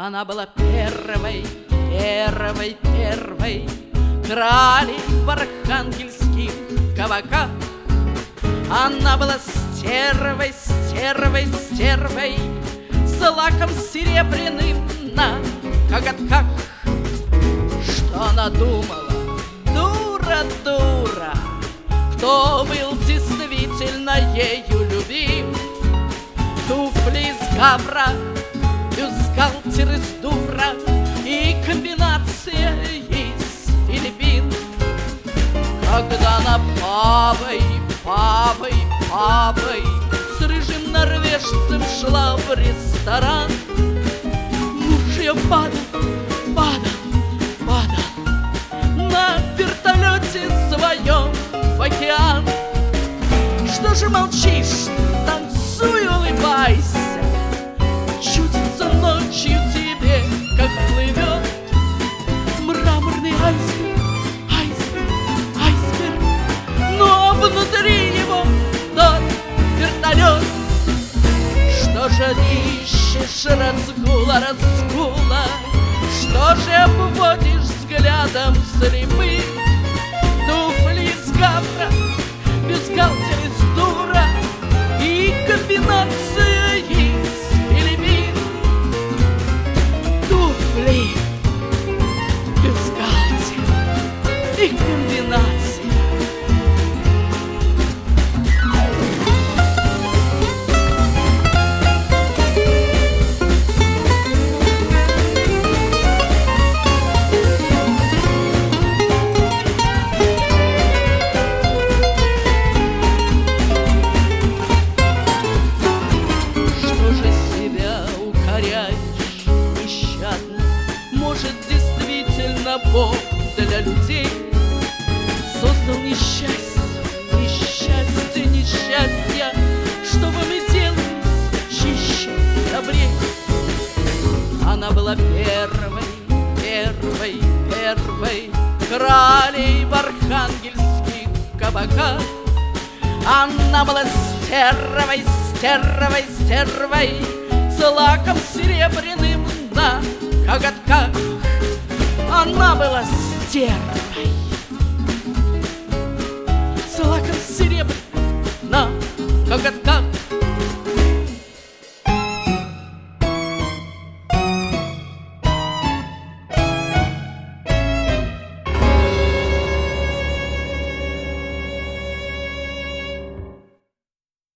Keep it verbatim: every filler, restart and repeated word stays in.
Она была первой, первой, первой крали в архангельских кабаках. Она была стервой, стервой, стервой, с лаком серебряным на коготках. Что она думала? Дура, дура! Кто был действительно ею любим? Туфли из гавра, бюстгальтер из Дувра и комбинация из Филиппин. Когда она папой, папой, папой с рыжим норвежцем шла в ресторан, муж ее падал, падал, падал на вертолете своем в океан. Что же молчишь? Танцуй, улыбайся, чудится ночью тебе, как плывет мраморный айсберг, айсберг, айсберг, но внутри него тот вертолет. Что же ищешь, разгула, разгула? Что же обводишь взглядом слепым? Туфли из гавра, бюстгальтер из Дура и комбинация из Филиппин. Туфли, бюстгальтер и комбинация. Может, действительно Бог для людей создал несчастье, несчастье, несчастье, чтобы мы делались чище, добрей. Она была первой, первой, первой кралей в архангельских кабаках. Она была стервой, стервой, стервой, с лаком серебряным на коготках. Она была стервой.